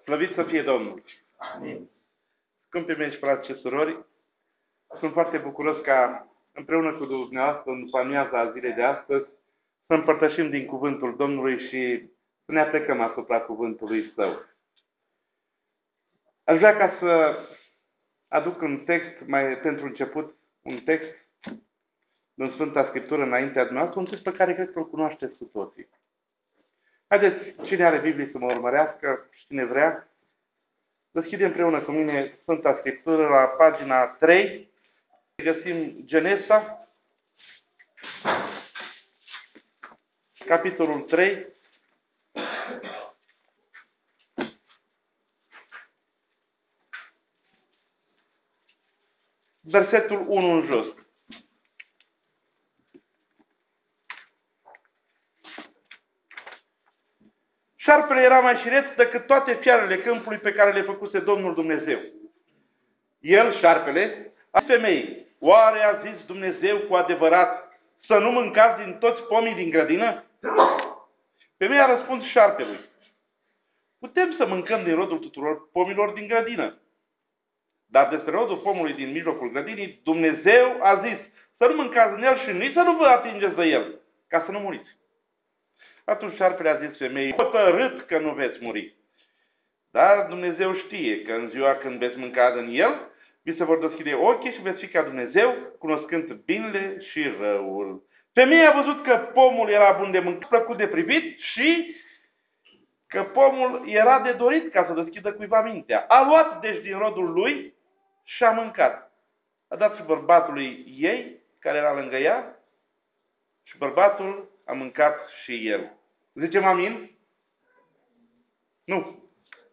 Slăvit să fie Domnul! Amin. Scumpii mei și frați și surori, sunt foarte bucuros ca împreună cu dumneavoastră în după amiaza zilei de astăzi să împărtășim din cuvântul Domnului și să ne aplecăm asupra cuvântului Său. Aș vrea ca să aduc un text, pentru început, un text din Sfânta Scriptură înaintea dumneavoastră, un text pe care cred că îl cunoașteți cu toții. Haideți, cine are Biblie să mă urmărească și cine vrea, deschide împreună cu mine Sfânta Scriptură la pagina 3. Găsim Genesa, capitolul 3. Versetul 1 în jos. Șarpele era mai șireț decât toate fiarele câmpului pe care le făcuse Domnul Dumnezeu. El, șarpele, a zis femeii: oare a zis Dumnezeu cu adevărat să nu mâncați din toți pomii din grădină? Femeia a răspuns șarpelui: putem să mâncăm din rodul tuturor pomilor din grădină. Dar despre rodul pomului din mijlocul grădinii, Dumnezeu a zis să nu mâncați din el și nici să nu vă atingeți de el, ca să nu muriți. Atunci șarpele a zis femeii: hotărât că nu veți muri. Dar Dumnezeu știe că în ziua când veți mânca din el, vi se vor deschide ochii și veți fi ca Dumnezeu, cunoscând binele și răul. Femeia a văzut că pomul era bun de mâncat, plăcut de privit și că pomul era de dorit ca să deschidă cuiva mintea. A luat deci din rodul lui și a mâncat. A dat și bărbatului ei, care era lângă ea, și bărbatul a mâncat și el. Zicem amin? Nu.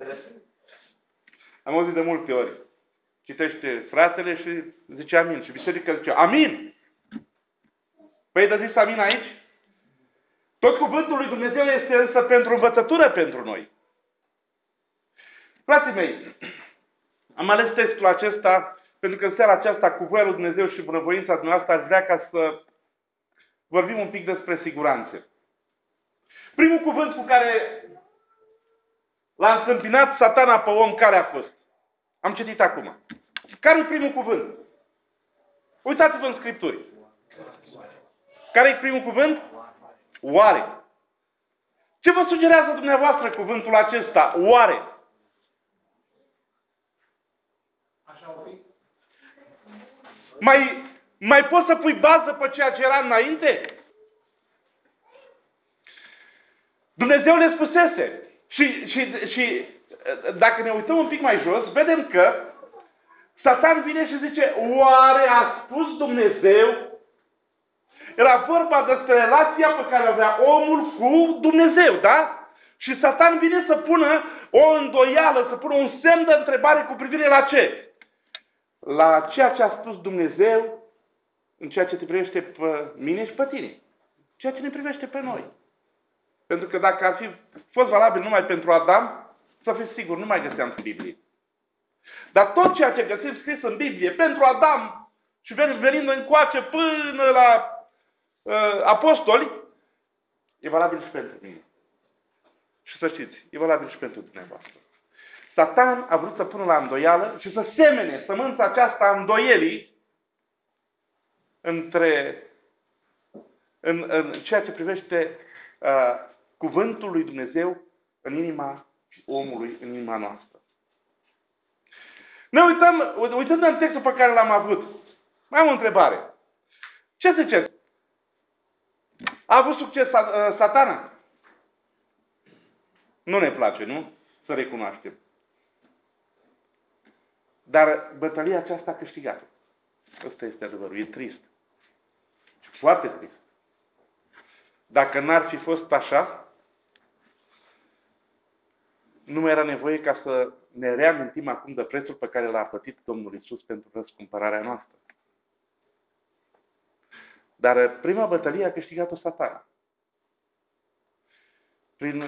Am auzit de multe ori. Citește fratele și zice amin. Și biserica zice amin. Păi de zis amin aici? Tot cuvântul lui Dumnezeu este însă pentru învățătură pentru noi. Frații mei, am ales textul acesta pentru că în seara aceasta, cu voia lui Dumnezeu și bunăvoința dumneavoastră, aș vrea ca să vorbim un pic despre siguranțe. Primul cuvânt cu care l-a întâmpinat Satana pe om, care a fost? Am citit acum. Care e primul cuvânt? Uitați-vă în Scripturi. Care e primul cuvânt? Oare. Ce vă sugerează dumneavoastră cuvântul acesta? Oare. Mai poți să pui bază pe ceea ce era înainte? Dumnezeu le spusese. Și dacă ne uităm un pic mai jos, vedem că Satan vine și zice: oare a spus Dumnezeu? Era vorba despre relația pe care avea omul cu Dumnezeu, da? Și Satan vine să pună o îndoială, să pună un semn de întrebare cu privire la ce? La ceea ce a spus Dumnezeu în ceea ce te privește pe mine și pe tine. Ceea ce ne privește pe noi. Pentru că dacă ar fi fost valabil numai pentru Adam, să fiți sigur, nu mai găseam în Biblie. Dar tot ceea ce găsim scris în Biblie pentru Adam și venind încoace până la apostoli, e valabil și pentru mine. Și să știți, e valabil și pentru dumneavoastră. Satan a vrut să pună la îndoială și să semene sămânța aceasta a îndoielii în ceea ce privește cuvântul lui Dumnezeu în inima omului, în inima noastră. Ne uităm în textul pe care l-am avut. Mai am o întrebare. Ce ziceți? A avut succes Satana? Nu ne place, nu? Să recunoaștem. Dar bătălia aceasta a câștigat. Ăsta este adevărul. E trist. Foarte trist. Dacă n-ar fi fost așa, nu mai era nevoie ca să ne reamintim acum de prețul pe care l-a plătit Domnul Iisus pentru răscumpărarea noastră. Dar prima bătălie a câștigat-o Satana. Prin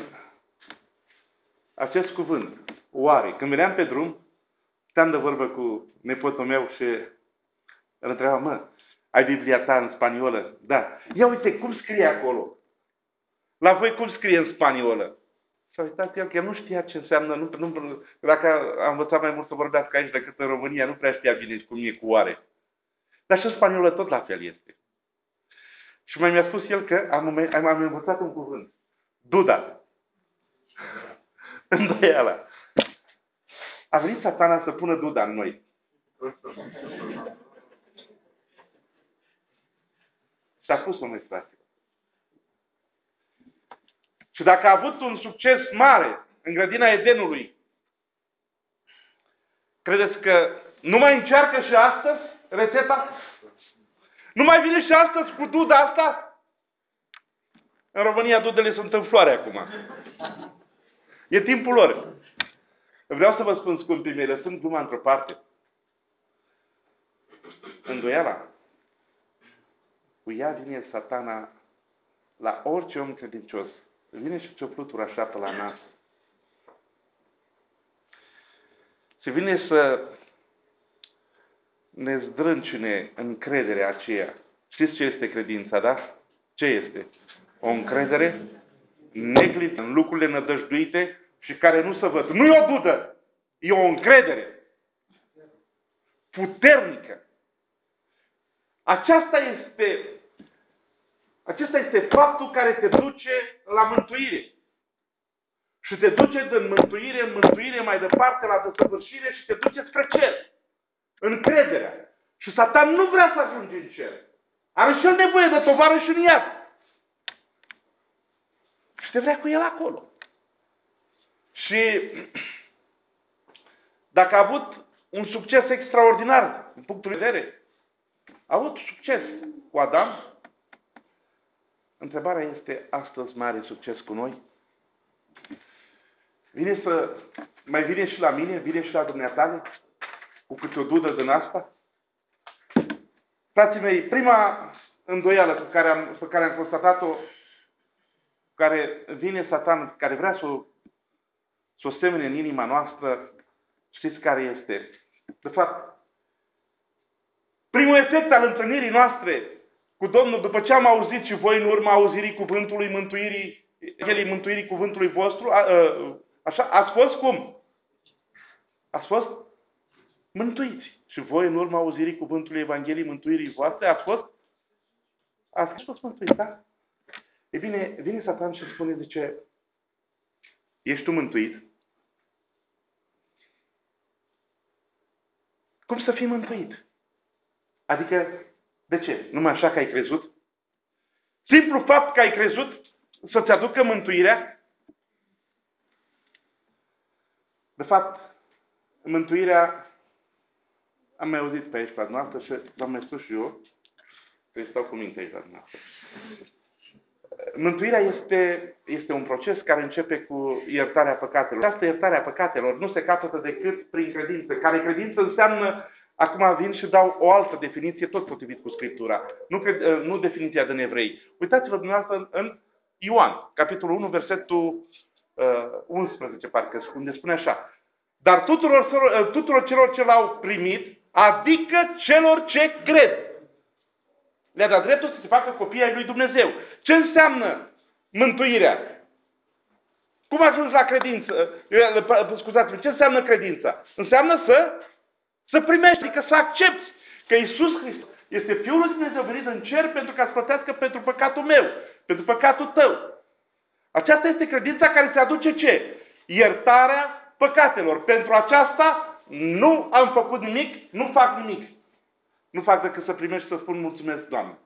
acest cuvânt, oare. Când veneam pe drum, stăteam de vorbă cu nepotul meu și îl întrebam: mă, ai Biblia ta în spaniolă? Da. Ia uite cum scrie acolo. La voi cum scrie în spaniolă? S-a uitat el că el nu știa ce înseamnă, dacă a învățat mai mult să vorbească aici decât în România, nu prea știa bine cum e cu oare. Dar și în spaniolă tot la fel este. Și mai mi-a spus el că am învățat un cuvânt. Duda. Îndoiala. A venit Satana să pună duda în noi. Și a pus-o în fraților. Și dacă a avut un succes mare în grădina Edenului, credeți că nu mai încearcă și astăzi rețeta? Nu mai vine și astăzi cu duda asta? În România dudele sunt în floare acum. E timpul lor. Vreau să vă spun, scumpii mei, lăsând gluma într-o parte. Îndoiala. Cu ea vine Satana la orice om credincios. Vine și ți-o flutură așa pe la nas. Se vine să ne zdrâncine încrederea aceea. Știți ce este credința, da? Ce este? O încredere neglijă în lucrurile nădăjduite și care nu se văd. Nu e o dudă, e o încredere puternică. Acesta este faptul care te duce la mântuire. Și te duce din mântuire în mântuire mai departe la desăvârșire și te duce spre cer. Încrederea. Și Satan nu vrea să ajungi în cer. Are și el nevoie de tovarăși în iad. Și te vrea cu el acolo. Și dacă a avut un succes extraordinar din punctul de vedere, a avut succes cu Adam, întrebarea este astăzi mare succes cu noi? Mai vine și la mine, vine și la dumneatale, cu câte o dudă din asta? Frații mei, prima îndoială pe care am constatat-o, care vine Satan, care vrea să o semene în inima noastră, știți care este? De fapt, primul efect al întâlnirii noastre cu Domnul, după ce am auzit și voi în urma auzirii cuvântului mântuirii cuvântului vostru, așa, ați fost cum? Ați fost mântuiți. Și voi în urma auzirii cuvântului Evangheliei mântuirii voastre, ați fost mântuiți, da? E bine, vine Satan și spune, zice, ești tu mântuit? Cum să fii mântuit? Adică, de ce? Numai așa că ai crezut? Simplu fapt că ai crezut să-ți aducă mântuirea? De fapt, mântuirea, am mai auzit pe aici la noastră și v-am mai spus și eu, că stau cu minte aici la noastră. Mântuirea este un proces care începe cu iertarea păcatelor. Această iertare a păcatelor nu se capătă decât prin credință. Care credință înseamnă, acum vin și dau o altă definiție, tot potrivit cu Scriptura. Nu definiția din Evrei. Uitați-vă dumneavoastră în Ioan, capitolul 1, versetul 11, parcă, unde spune așa. Dar tuturor celor ce l-au primit, adică celor ce cred, le-a dat dreptul să se facă copii ai lui Dumnezeu. Ce înseamnă mântuirea? Cum ajungi la credință? Scuzați-mă, ce înseamnă credința? Înseamnă să primești, adică să accepti că Iisus Hristos este Fiul lui Dumnezeu venit în cer pentru ca să plătească pentru păcatul meu, pentru păcatul tău. Aceasta este credința care ți aduce ce? Iertarea păcatelor. Pentru aceasta nu am făcut nimic, nu fac nimic. Nu fac decât să primești să spun mulțumesc, Doamne.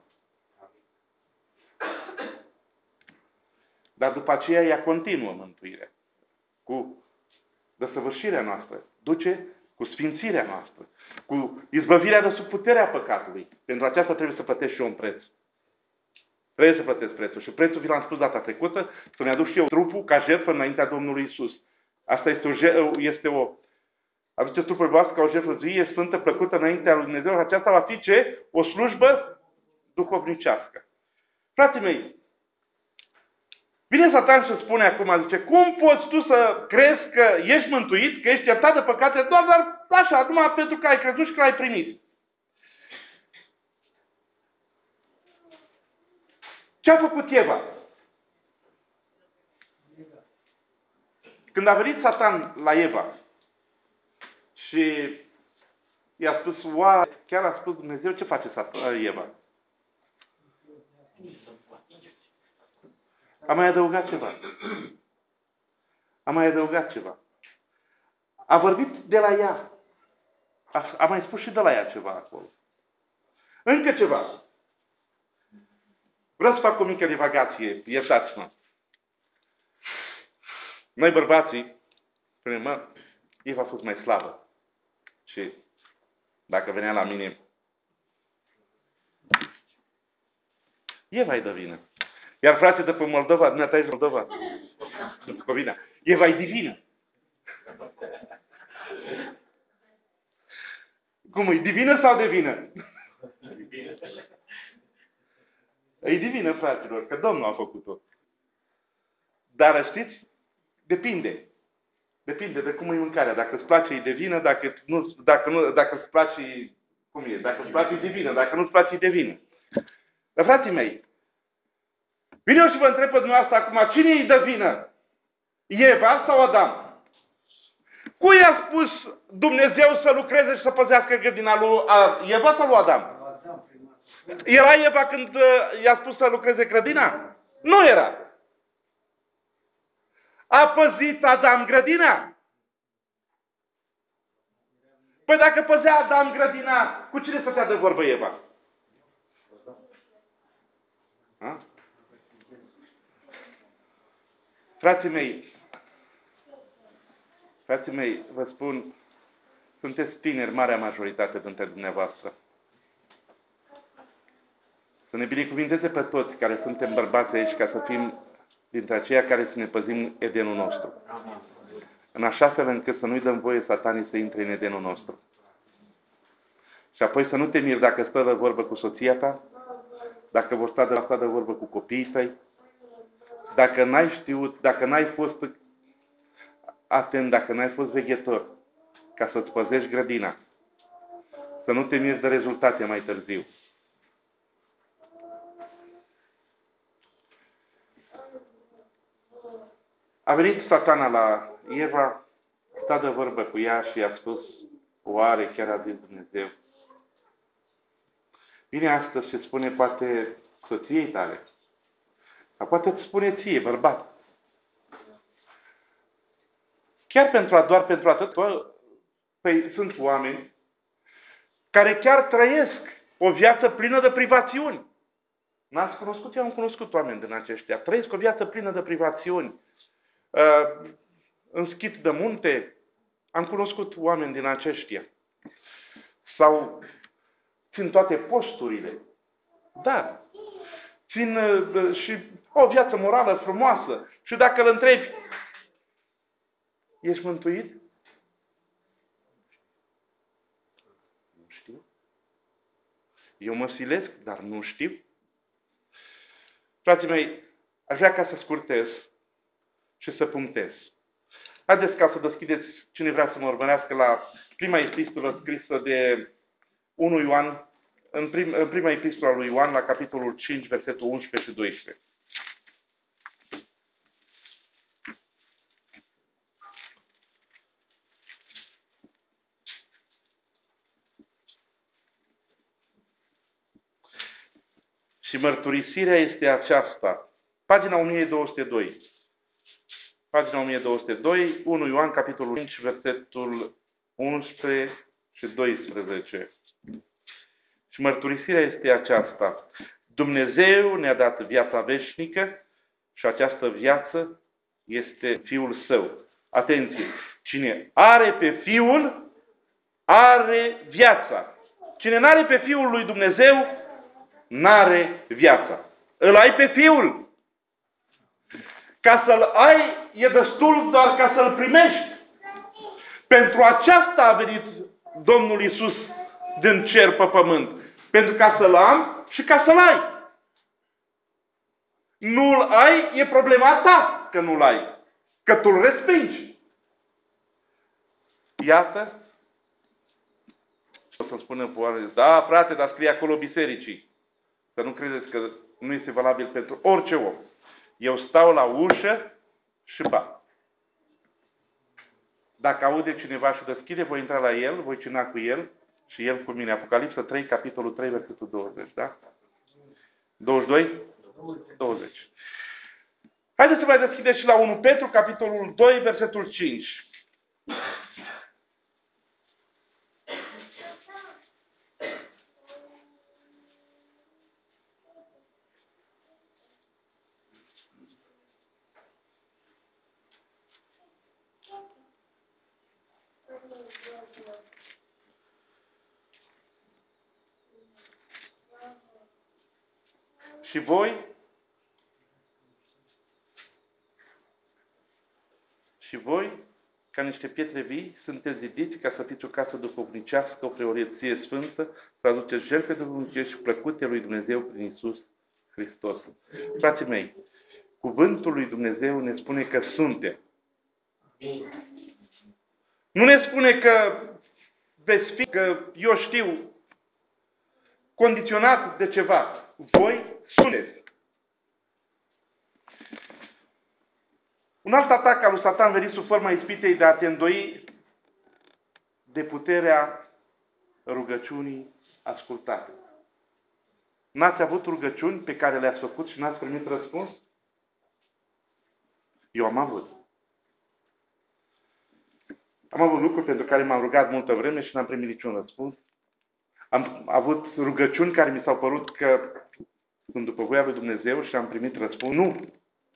Dar după aceea ea continuă mântuirea. Cu desăvârșirea noastră. Duce cu sfințirea noastră. Cu izbăvirea de sub puterea păcatului. Pentru aceasta trebuie să plătești și eu un preț. Trebuie să plătesc prețul. Și prețul vi l-am spus data trecută, să-mi aduc și eu trupul ca jertfă înaintea Domnului Iisus. Asta este o aduceți trupul voastră ca o jertfă vie, sfântă, plăcută înaintea lui Dumnezeu. Aceasta va fi ce? O slujbă duhovnicească. Frații mei, vine Satan și spune acum, zice, cum poți tu să crezi că ești mântuit, că ești iertat de păcate, doar așa, numai pentru că ai crezut și că l-ai primit. Ce a făcut Eva? Când a venit Satan la Eva și i-a spus, chiar a spus Dumnezeu, ce face Eva? A mai adăugat ceva. A vorbit de la ea. A mai spus și de la ea ceva acolo. Încă ceva. Vreau să fac o mică divagație. Iertați-mă. Noi bărbații, spunem, Eva a fost mai slabă. Și dacă venea la mine, Eva-i de vină. Iar frate de pe Moldova, dumneata ești Moldova, Bucovina, Eva-i divină. Cum e? Divină sau de vină? E divină, fraților, că Domnul a făcut-o. Dar știți? Depinde. Depinde de cum e mâncarea. Dacă îți place, e de vină, dacă îți place, cum e? Dacă îți place, e de vină, dacă nu îți place, e de vină. Dar, frații mei, vin eu și vă întreb pe dumneavoastră acum, cine îi dă vină? Eva sau Adam? Cui a spus Dumnezeu să lucreze și să păzească grădina lui Eva sau lui Adam? Era Eva când i-a spus să lucreze grădina? Nu era. A păzit Adam grădina? Păi dacă păzea Adam grădina, cu cine stătea de vorbă Eva? Ha? Frații mei, vă spun, sunteți tineri, marea majoritate dintre dumneavoastră. Să ne binecuvinteze pe toți care suntem bărbați aici, ca să fim dintre aceia care să ne păzim Edenul nostru. În așa fel încât să nu-i dăm voie Satanii să intre în Edenul nostru. Și apoi să nu te miri dacă stă de vorbă cu soția ta, dacă vor sta de vorbă cu copiii tăi, dacă n-ai știut, dacă n-ai fost atent, dacă n-ai fost veghetor, ca să-ți păzești grădina, să nu te miri de rezultate mai târziu. A venit Satana la Eva, sta de vorbă cu ea și i-a spus, oare chiar a zis Dumnezeu? Vine astăzi și spune poate soției tale, sau poate îți spune ție, bărbat. Doar pentru atât, păi sunt oameni care chiar trăiesc o viață plină de privațiuni. N-ați cunoscut? Eu am cunoscut oameni din aceștia. Trăiesc o viață plină de privațiuni. În schip de munte, am cunoscut oameni din aceștia. Sau țin toate posturile. Da. Țin și o viață morală frumoasă. Și dacă îl întrebi, ești mântuit? Nu știu. Eu mă silesc, dar nu știu. Frații mei, aș vrea ca să scurtez și să punctez. Haideți ca să deschideți, cine vrea să mă urmărească, la prima epistolă scrisă de 1 Ioan, în prima epistolă a lui Ioan, la capitolul 5, versetul 11 și 12. Și mărturisirea este aceasta. Pagina 1202. Pagina 1202, 1 Ioan, capitolul 5, versetul 11 și 12. Și mărturisirea este aceasta. Dumnezeu ne-a dat viața veșnică și această viață este Fiul Său. Atenție! Cine are pe Fiul, are viața. Cine n-are pe Fiul lui Dumnezeu, n-are viața. Îl ai pe Fiul. Ca să-l ai, e destul doar ca să-l primești. Pentru aceasta a venit Domnul Iisus din cer pe pământ. Pentru ca să-l am și ca să-l ai. Nu-l ai, e problema ta că nu-l ai. Că tu-l respingi. Iată. O să-mi spună oameni, da, frate, dar scrie acolo bisericii. Să nu credeți că nu este valabil pentru orice om. Eu stau la ușă și bat. Dacă aude cineva și deschide, voi intra la el, voi cina cu el și el cu mine. Apocalipsa 3, capitolul 3, versetul 20, da? 22? 20. Haideți să mai deschideți și la 1 Petru, capitolul 2, versetul 5. Și voi, ca niște pietre vii, sunteți zidiți ca să fiți o casă duhovnicească, o preoreție sfântă, să aduceți jertfe duhovnicești și plăcute lui Dumnezeu prin Iisus Hristos. Frații mei, cuvântul lui Dumnezeu ne spune că suntem. Nu ne spune că veți fi, că eu știu, condiționat de ceva. Voi sunteți. Un alt atac al lui Satan venit sub forma ispitei de a te îndoi de puterea rugăciunii ascultate. N-ați avut rugăciuni pe care le-ați făcut și n-ați primit răspuns? Eu am avut. Am avut lucruri pentru care m-am rugat multă vreme și n-am primit niciun răspuns. Am avut rugăciuni care mi s-au părut că sunt după voia lui Dumnezeu și am primit răspuns. Nu.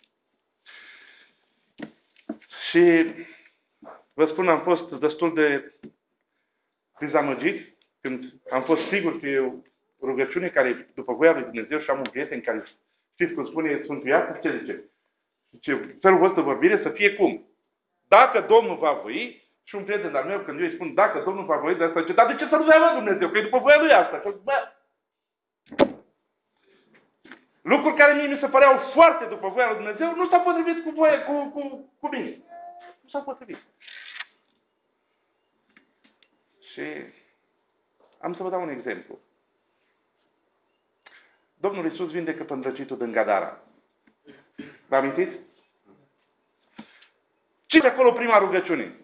Și vă spun, am fost destul de dezamăgit când am fost sigur că e o rugăciune care e după voia lui Dumnezeu și am un prieten care, știți cum spune Sfântul Iacov, ce zice? Zice, felul vostru de vorbire să fie cum? Dacă Domnul va voi, și un prieten al meu, când eu îi spun, dacă Domnul va voi, de asta zice, dar de ce să nu vrea Dumnezeu? Că e după voia lui asta. Și bă, lucruri care mie mi se păreau foarte după voia lui Dumnezeu, nu s-au potrivit cu voia, cu mine. Nu s-au potrivit. Și am să vă dau un exemplu. Domnul Iisus vindecă pe îndrăcitul din Gadara. Vă amintiți? Cine acolo prima rugăciune?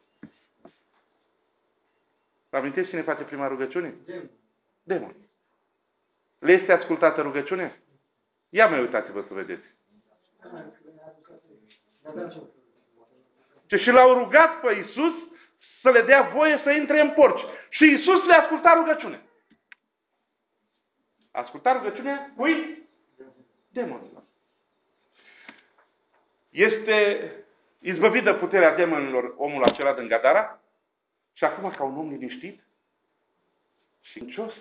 Vă amintiți cine face prima rugăciune? Demon. Le este ascultată rugăciunea? Ia mai uitați-vă să vedeți. Și l-au rugat pe Iisus să le dea voie să intre în porci. Și Iisus le-a ascultat rugăciunea. A ascultat rugăciunea cui? Demonilor. Este izbăvit de puterea demonilor omul acela din Gadara și acum ca un om liniștit și încos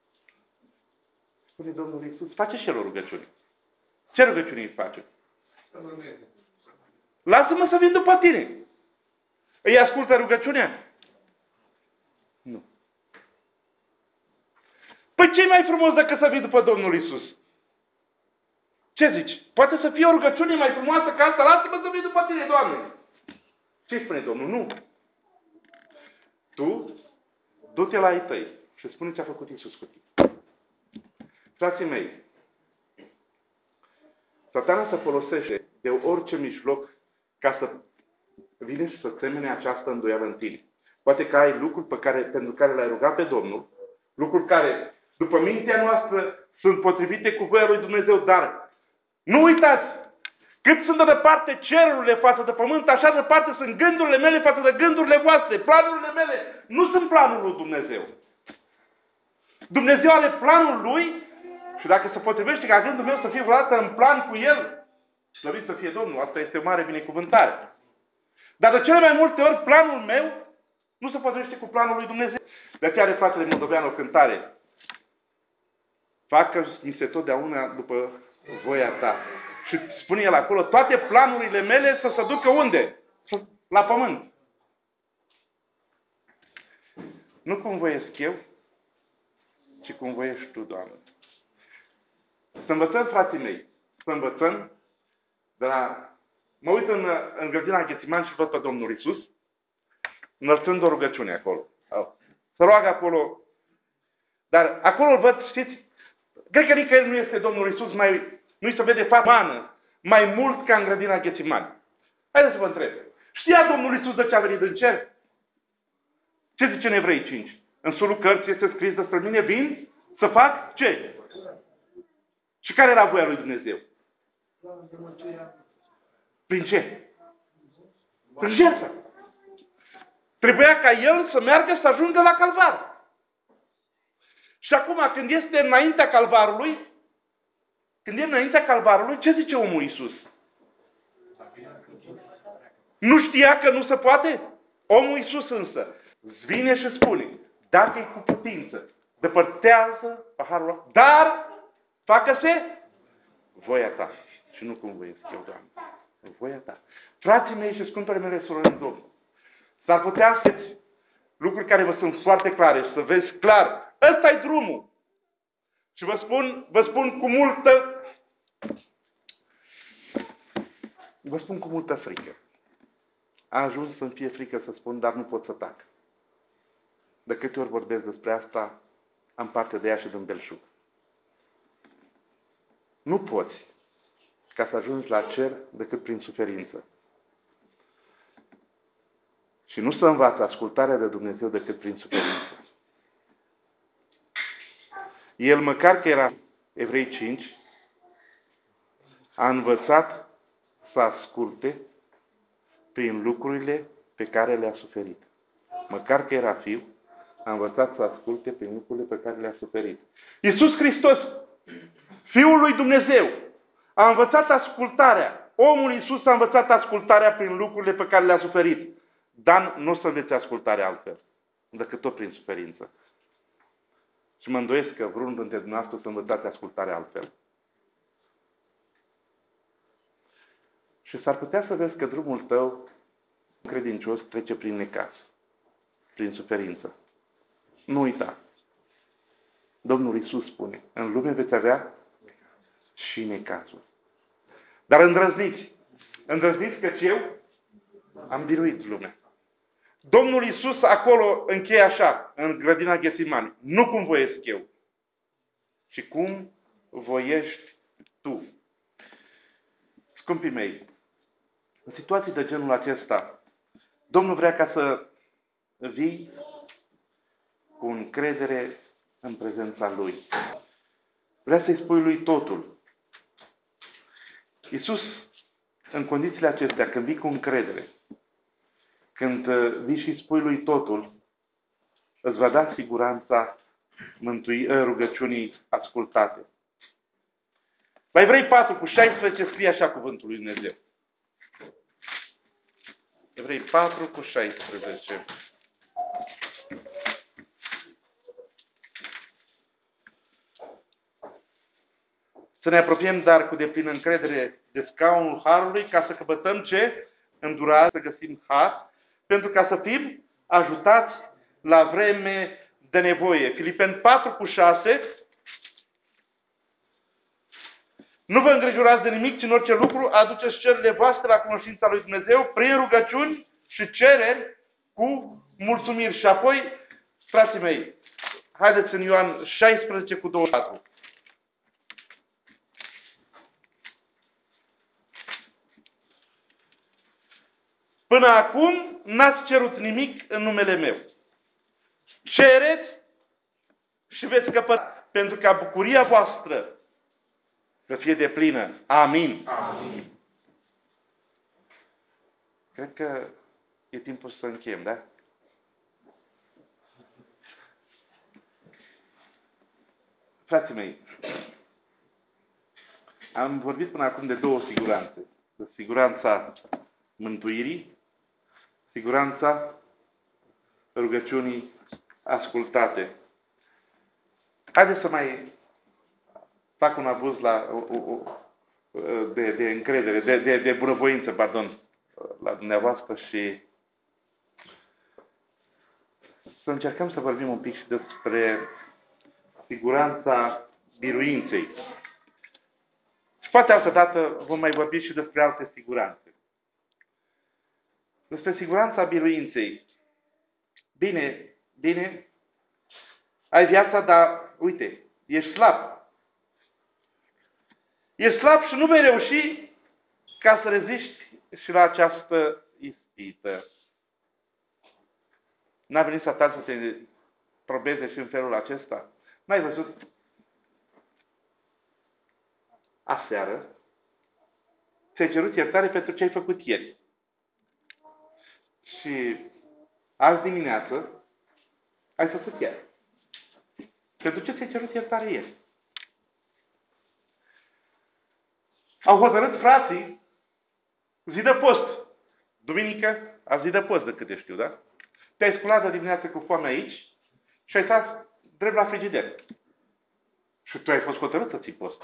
spune Domnul Iisus, face și el o rugăciune. Ce rugăciune îi face? Lasă-mă să vin după tine. Îi ascultă rugăciunea? Nu. Păi ce-i mai frumos decât să vii după Domnul Iisus? Ce zici? Poate să fie o rugăciune mai frumoasă ca asta? Lasă-mă să vii după tine, Doamne. Ce spune Domnul? Nu. Tu du-te la ai tăi și spune ce a făcut Iisus cu tine. Frații mei, Satana se folosește de orice mijloc ca să vine și să semene această îndoială în tine. Poate că ai lucruri pentru care l-ai rugat pe Domnul, lucruri care, după mintea noastră, sunt potrivite cu voia lui Dumnezeu, dar nu uitați, cât sunt de departe cerurile față de pământ, așa de departe sunt gândurile mele față de gândurile voastre. Planurile mele nu sunt planul lui Dumnezeu. Dumnezeu are planul lui și dacă se potrivește ca gândul meu să fie vreodată în plan cu el, slăvit să fie Domnul, asta este o mare binecuvântare. Dar de cele mai multe ori, planul meu nu se potrivește cu planul lui Dumnezeu. De aceea are fratele Moldovean o cântare. Facă-mi se totdeauna după voia ta. Și spune el acolo, toate planurile mele să se ducă unde? La pământ. Nu cum voiesc eu, ci cum voiești tu, Doamne. Să învățăm, frații mei, să învățăm de la... Mă uit în grădina Ghețiman și văd pe Domnul Iisus înălțând o rugăciune acolo. Să roagă acolo. Dar acolo îl văd, știți, cred că nicăieri nu este Domnul Iisus, nu-i se vede fața umană mai mult ca în grădina Ghețiman. Haideți să vă întreb. Știa Domnul Iisus de ce a venit în cer? Ce zice în Evrei 5? În solul cărții este scris despre mine, vin să fac ce? Și care era voia lui Dumnezeu? Prin ce? Prin jertfă. Trebuia ca El să meargă să ajungă la Calvar. Și acum, când este înaintea Calvarului, ce zice omul Iisus? Nu știa că nu se poate? Omul Iisus însă vine și spune, dacă e cu putință, depărtează paharul ăla, dar facă-se voia ta. Și nu cum voiesc eu, Doamne. Voia ta. Frații mei și scumpele mele surori în Domnul, s-ar putea să lucruri care vă sunt foarte clare și să vezi clar, ăsta e drumul. Și vă spun cu multă frică. A ajuns să-mi fie frică să spun, dar nu pot să tac. De câte ori vorbesc despre asta, am parte de ea și din belșug. Nu poți ca să ajungi la cer decât prin suferință. Și nu să învață ascultarea de Dumnezeu decât prin suferință. El, măcar că era Evrei 5, a învățat să asculte prin lucrurile pe care le-a suferit. Măcar că era fiu, a învățat să asculte prin lucrurile pe care le-a suferit. Iisus Hristos, Fiul lui Dumnezeu, a învățat ascultarea. Omul Iisus a învățat ascultarea prin lucrurile pe care le-a suferit. Dar nu o să înveți ascultarea altfel, decât tot prin suferință. Și mă îndoiesc că vreunul dintre dumneavoastră să învățați ascultarea altfel. Și s-ar putea să vezi că drumul tău credincios trece prin necaz, prin suferință. Nu uita. Domnul Iisus spune, în lume veți avea și necazul. Dar îndrăzniți. Îndrăzniți căci eu am biruit lumea. Domnul Iisus acolo încheie așa, în grădina Ghețimani. Nu cum voiesc eu, ci cum voiești tu. Scumpii mei, în situații de genul acesta, Domnul vrea ca să vii cu încredere în prezența Lui. Vrea să-i spui Lui totul. Iisus, în condițiile acestea, când vii cu încredere, când vii și spui Lui totul, îți va da siguranța rugăciunii ascultate. La Evrei 4:16 scrie așa cuvântul lui Dumnezeu. Evrei 4:16. Să ne apropiem, dar cu deplină încredere de scaunul Harului, ca să căpătăm ce? Îndurare, să găsim har, pentru ca să fim ajutați la vreme de nevoie. Filipeni 4:6. Nu vă îngrijorați de nimic, ci în orice lucru aduceți cererile voastre la cunoștința lui Dumnezeu prin rugăciuni și cereri cu mulțumiri. Și apoi, frații mei, haideți în Ioan 16:24. Până acum n-ați cerut nimic în numele meu. Cereți și veți căpăta, pentru ca bucuria voastră să fie deplină. Amin. Amin. Cred că e timpul să încheiem, da? Frații mei, am vorbit până acum de două siguranțe. De siguranța mântuirii, siguranța rugăciunii ascultate. Haideți să mai fac un abuz de încredere, de bunăvoință, pardon, la dumneavoastră și să încercăm să vorbim un pic și despre siguranța biruinței. Și poate altă dată vom mai vorbi și despre alte siguranțe. Despre siguranța biruinței. Bine, ai viața, dar uite, ești slab. Ești slab și nu vei reuși ca să reziști și la această ispită. N-a venit Satan să te probeze și în felul acesta? N-ai văzut? Aseară ți-ai cerut iertare pentru ce ai făcut ieri. Și azi dimineață ai făcut ieri. Pentru ce ți-ai cerut iertare ieri? Au hotărât frații zi de post. Duminică, a zi de post, de câte știu, da? Te-ai sculat de dimineață cu foame aici și ai stat drept la frigider. Și tu ai fost hotărât să ții post.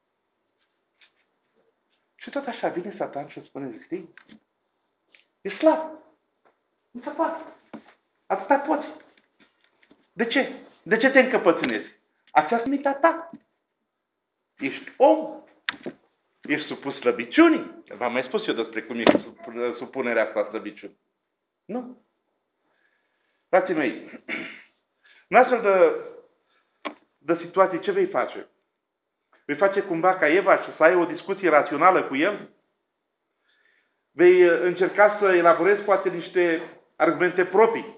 Și tot așa vine Satan și spune, știi, e slab. Nu se poate. Atâta poți. De ce? De ce te încăpățânezi? Aceasta nu-i ta. Ești om. Ești supus slăbiciunii. V-am mai spus eu despre cum e supunerea asta slăbiciunii. Nu. Frații mei, în astfel de situații, ce vei face? Vei face cumva ca Eva și să ai o discuție rațională cu el? Vei încerca să elaborezi poate niște argumente proprii?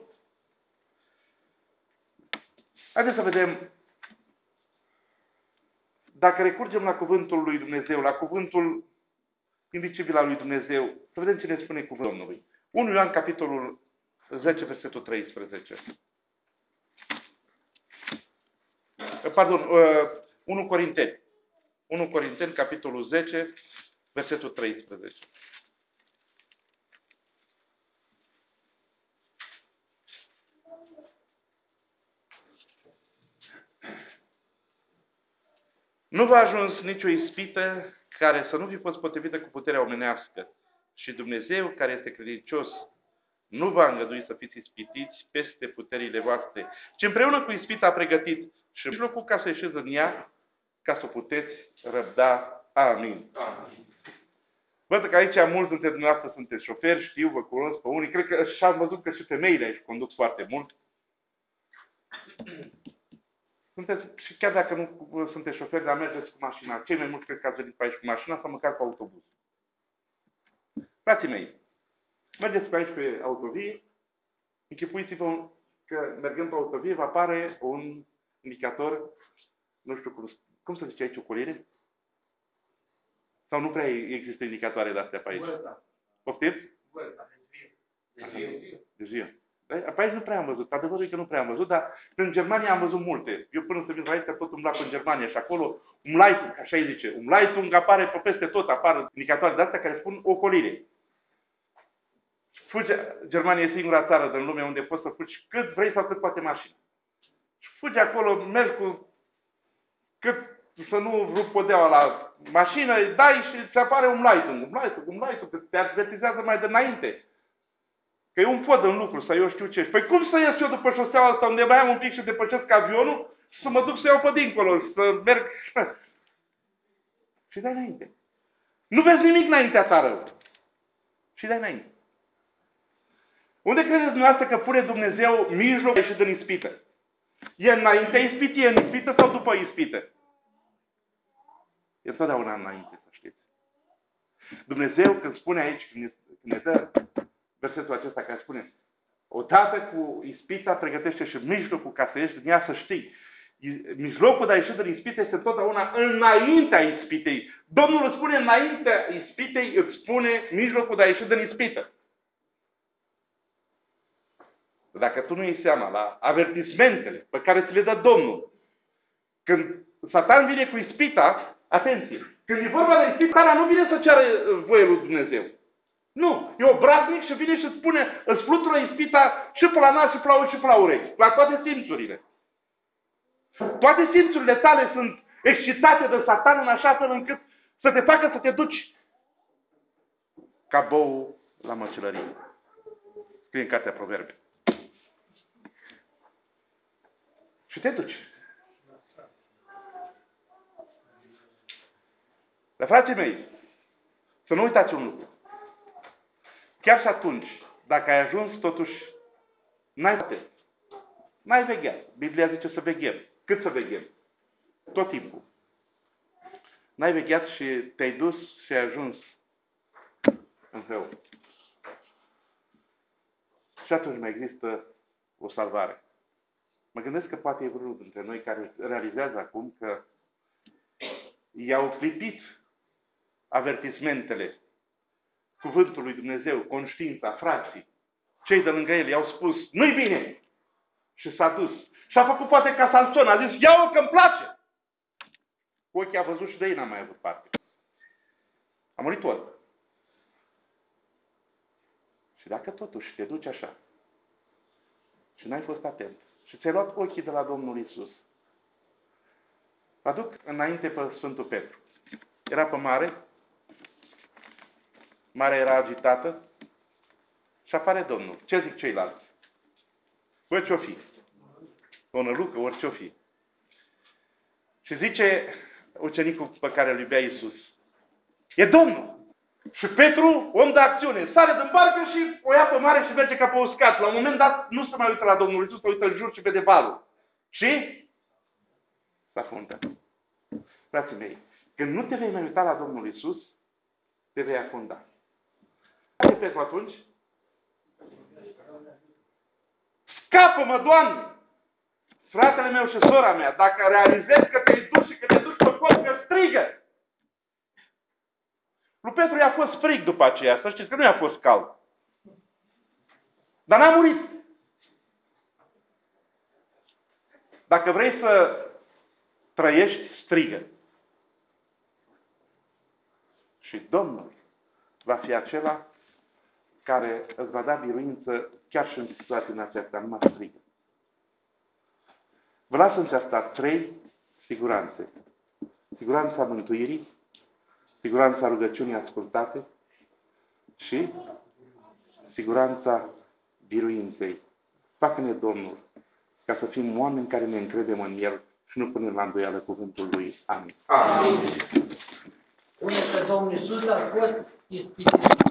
Haideți să vedem, dacă recurgem la cuvântul lui Dumnezeu, la cuvântul invisibil al lui Dumnezeu, să vedem ce ne spune cuvântul Domnului. 1 Ioan, capitolul 10, versetul 13. Pardon, 1 Corinteni. 1 Corinteni, capitolul 10, versetul 13. Nu v-a ajuns nicio ispită care să nu fi fost potrivită cu puterea omenească. Și Dumnezeu, care este credincios, nu va îngădui să fiți ispitiți peste puterile voastre, ci împreună cu ispita a pregătit și mijlocul ca să ieșiți în ea, ca să o puteți răbda. Amin. Amin. Văd că aici mulți dintre dumneavoastră sunteți șoferi, știu, vă cunosc pe unii. Cred că și am văzut că și femeile aici conduc foarte mult. Sunteți, și chiar dacă nu sunteți șoferi, dar mergeți cu mașina. Cei mai mulți cred că ați venit pe aici cu mașina sau măcar cu autobuz. Frații mei, mergeți pe aici pe autovie, închipuiți-vă că mergând pe autovie vă apare un indicator, nu știu cum se zice aici, o colire? Sau nu prea există indicatoare de astea pe aici? Poftiți? De zi. Pe aici nu prea am văzut. Adevărul e că nu prea am văzut, dar în Germania am văzut multe. Eu până să vin la aici, tot umblat în Germania și acolo, Umleitung, așa îi zice, Umleitung apare pe peste tot, apar indicatoare de astea care spun ocolire. Germania e singura țară din lume unde poți să fugi cât vrei sau cât poate mașina. Și fugi acolo, mergi cu cât să nu rup podeaua la mașină, îi dai și îți apare Umleitung, că te avertizează mai dinainte. Că e un pod în lucru, să eu știu ce. Păi cum să ies eu după șoseaua asta unde mai am un pic și depășesc avionul și să mă duc să iau pe dincolo, să merg... Și dai înainte. Nu vezi nimic înaintea ta rău. Și dai înainte. Unde credeți dumneavoastră că pune Dumnezeu mijlocul și din ispită? E înaintea ispitii, e în ispită sau după ispită? E totdeauna înainte, să știți. Dumnezeu când spune aici, când ne dă versetul acesta care spune odată cu ispita pregătește și mijlocul ca să ieși din ea, să știi. Mijlocul de a ieși din ispită este întotdeauna înaintea ispitei. Domnul îți spune înaintea ispitei, îți spune mijlocul de a ieși din ispită. Dacă tu nu iei seama la avertismentele pe care ți le dă Domnul, când Satan vine cu ispita, atenție, când e vorba de ispita, Satan nu vine să ceară voie lui Dumnezeu. Nu, e obraznic și vine și spune, îți flutură ispita și pe la nas, și pe la ochi, și pe la urechi, la toate simțurile. Toate simțurile tale sunt excitate de Satan în așa fel încât să te facă să te duci ca bou la măcelărie. Scrie în cartea Proverbe. Și te duci. Dar, frații mei, să nu uitați un lucru. Chiar și atunci, dacă ai ajuns, totuși, n-ai vegheat. Biblia zice să veghem. Cât să veghem? Tot timpul. N-ai vegheat și te-ai dus și ai ajuns în rău. și atunci mai există o salvare. Mă gândesc că poate e vreunul dintre noi care realizează acum că i-au clipit avertismentele, cuvântul lui Dumnezeu, conștiința, frații, cei de lângă el i-au spus, nu-i bine! Și s-a dus. Și a făcut poate ca Samson, a zis, ia-o că-mi place! Cu ochii a văzut și de ei n-a mai avut parte. A murit orb. Și dacă totuși te duci așa și n-ai fost atent și ți-ai luat ochii de la Domnul Iisus, aduc înainte pe Sfântul Petru. Era pe mare, marea era agitată și apare Domnul. Ce zic ceilalți? Bă, ce-o fi? O nălucă, ori ce-o fi? Și zice ucenicul pe care îl iubea Iisus, e Domnul! Și Petru, om de acțiune, sare din barcă și o ia pe mare și merge ca pe uscat. La un moment dat nu se mai uită la Domnul Iisus, se uită în jur și vede valul. Și s-a afundat. Frații mei, când nu te vei mai uita la Domnul Iisus, te vei afunda. Ce Petru atunci? Scapă-mă, Doamne! Fratele meu și sora mea, dacă realizezi că te-ai dus și că te duci pe col, că strigă! Lui Petru i-a fost frig după aceea, să știți că nu i-a fost cald. Dar n-a murit. Dacă vrei să trăiești, strigă. Și Domnul va fi acela care îți va da biruință chiar și în situația aceasta, numai strigă. Vă las în aceasta 3 siguranțe. Siguranța mântuirii, siguranța rugăciunii ascultate și siguranța biruinței. Facă-ne Domnul ca să fim oameni care ne încredem în El și nu punem la îndoială cuvântul Lui. Amin. Amin. Spune că Domnul Iisus a fost ispitit